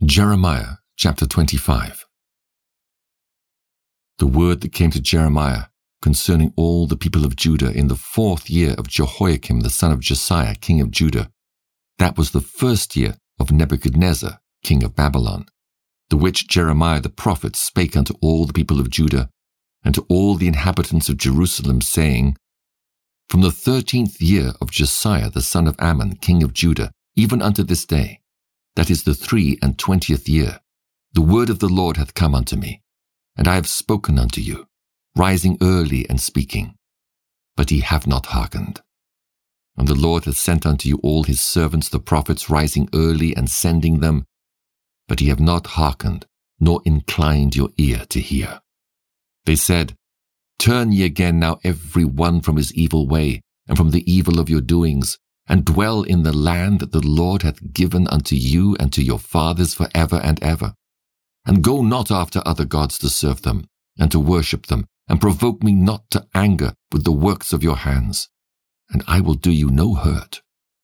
Jeremiah chapter 25. The word that came to Jeremiah concerning all the people of Judah in the 4th year of Jehoiakim the son of Josiah, king of Judah, that was the 1st year of Nebuchadnezzar, king of Babylon, the which Jeremiah the prophet spake unto all the people of Judah, and to all the inhabitants of Jerusalem, saying, From the 13th year of Josiah the son of Ammon, king of Judah, even unto this day, that is the 23rd year, the word of the Lord hath come unto me, and I have spoken unto you, rising early and speaking. But ye have not hearkened. And the Lord hath sent unto you all his servants the prophets, rising early and sending them, but ye have not hearkened, nor inclined your ear to hear. They said, Turn ye again now every one from his evil way, and from the evil of your doings, and dwell in the land that the Lord hath given unto you and to your fathers for ever and ever. And go not after other gods to serve them, and to worship them, and provoke me not to anger with the works of your hands, and I will do you no hurt.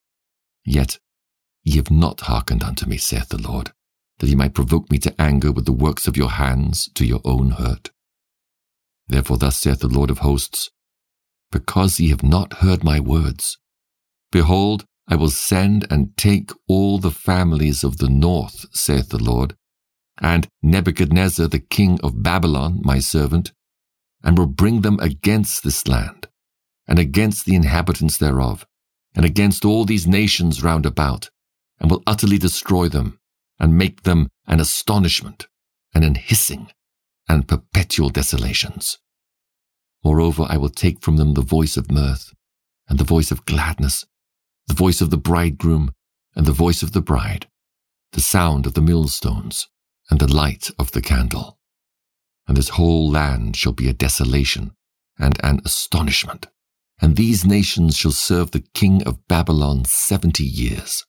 Yet ye have not hearkened unto me, saith the Lord, that ye might provoke me to anger with the works of your hands to your own hurt. Therefore thus saith the Lord of hosts, Because ye have not heard my words, behold, I will send and take all the families of the north, saith the Lord, and Nebuchadnezzar the king of Babylon, my servant, and will bring them against this land, and against the inhabitants thereof, and against all these nations round about, and will utterly destroy them, and make them an astonishment, and an hissing, and perpetual desolations. Moreover, I will take from them the voice of mirth, and the voice of gladness, the voice of the bridegroom, and the voice of the bride, the sound of the millstones, and the light of the candle. And this whole land shall be a desolation, and an astonishment, and these nations shall serve the king of Babylon 70 years.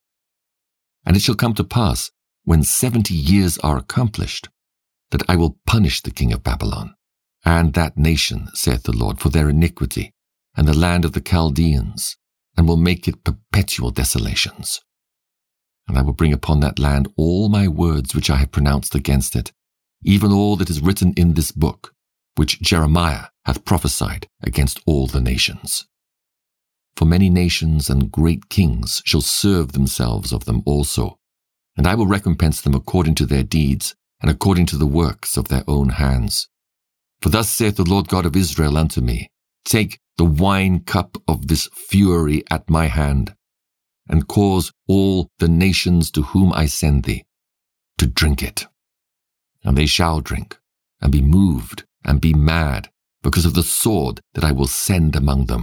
And it shall come to pass, when 70 years are accomplished, that I will punish the king of Babylon, and that nation, saith the Lord, for their iniquity, and the land of the Chaldeans, and will make it perpetual desolations. And I will bring upon that land all my words which I have pronounced against it, even all that is written in this book, which Jeremiah hath prophesied against all the nations. For many nations and great kings shall serve themselves of them also, and I will recompense them according to their deeds, and according to the works of their own hands. For thus saith the Lord God of Israel unto me, Take the wine cup of this fury at my hand, and cause all the nations to whom I send thee to drink it. And they shall drink, and be moved, and be mad, because of the sword that I will send among them.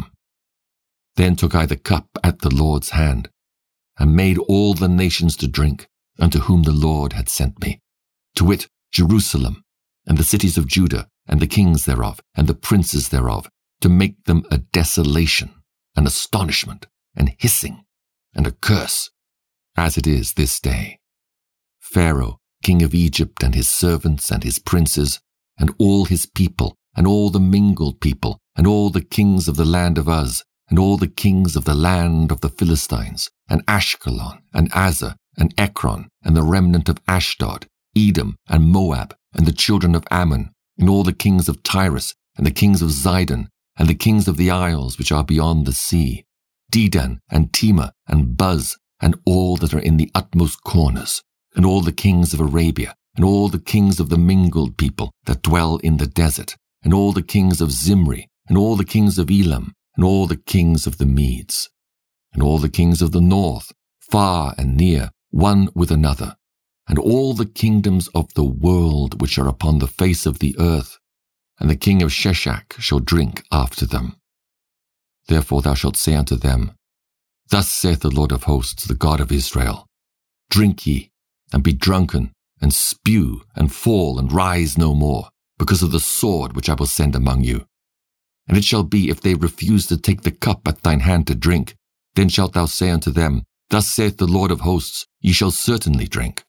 Then took I the cup at the Lord's hand, and made all the nations to drink, unto whom the Lord had sent me, to wit, Jerusalem, and the cities of Judah, and the kings thereof, and the princes thereof, to make them a desolation, an astonishment, an hissing, and a curse, as it is this day. Pharaoh, king of Egypt, and his servants, and his princes, and all his people, and all the mingled people, and all the kings of the land of Uz, and all the kings of the land of the Philistines, and Ashkelon, and Azza, and Ekron, and the remnant of Ashdod, Edom, and Moab, and the children of Ammon, and all the kings of Tyrus, and the kings of Zidon, and the kings of the isles which are beyond the sea, Dedan, and Tema, and Buz, and all that are in the utmost corners, and all the kings of Arabia, and all the kings of the mingled people that dwell in the desert, and all the kings of Zimri, and all the kings of Elam, and all the kings of the Medes, and all the kings of the north, far and near, one with another, and all the kingdoms of the world which are upon the face of the earth, and the king of Sheshach shall drink after them. Therefore thou shalt say unto them, Thus saith the Lord of hosts, the God of Israel, Drink ye, and be drunken, and spew, and fall, and rise no more, because of the sword which I will send among you. And it shall be, if they refuse to take the cup at thine hand to drink, then shalt thou say unto them, Thus saith the Lord of hosts, Ye shall certainly drink.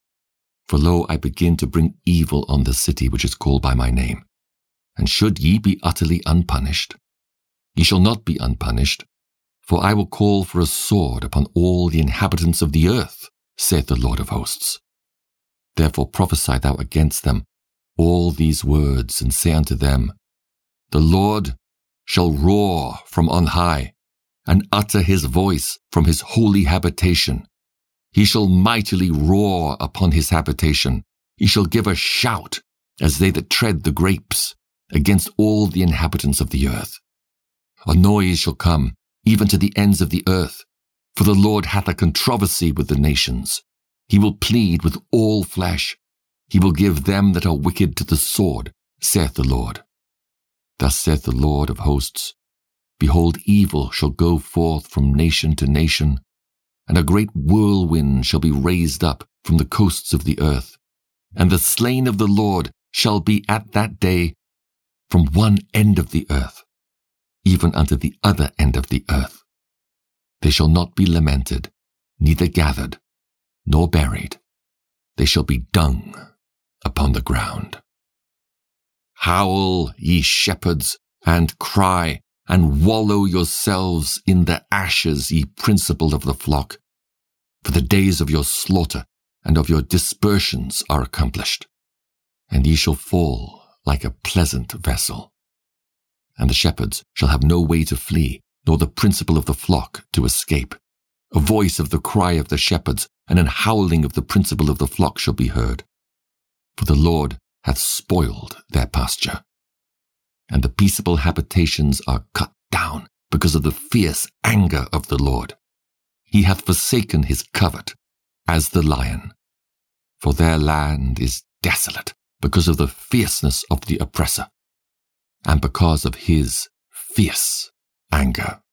For lo, I begin to bring evil on the city which is called by my name. And should ye be utterly unpunished? Ye shall not be unpunished, for I will call for a sword upon all the inhabitants of the earth, saith the Lord of hosts. Therefore prophesy thou against them all these words, and say unto them, The Lord shall roar from on high, and utter his voice from his holy habitation. He shall mightily roar upon his habitation. He shall give a shout, as they that tread the grapes, against all the inhabitants of the earth. A noise shall come, even to the ends of the earth, for the Lord hath a controversy with the nations. He will plead with all flesh. He will give them that are wicked to the sword, saith the Lord. Thus saith the Lord of hosts, Behold, evil shall go forth from nation to nation, and a great whirlwind shall be raised up from the coasts of the earth, and the slain of the Lord shall be at that day from one end of the earth, even unto the other end of the earth. They shall not be lamented, neither gathered, nor buried. They shall be dung upon the ground. Howl, ye shepherds, and cry, and wallow yourselves in the ashes, ye principal of the flock. For the days of your slaughter and of your dispersions are accomplished, and ye shall fall like a pleasant vessel. And the shepherds shall have no way to flee, nor the principal of the flock to escape. A voice of the cry of the shepherds, and an howling of the principal of the flock shall be heard. For the Lord hath spoiled their pasture, and the peaceable habitations are cut down because of the fierce anger of the Lord. He hath forsaken his covert as the lion, for their land is desolate because of the fierceness of the oppressor, and because of his fierce anger.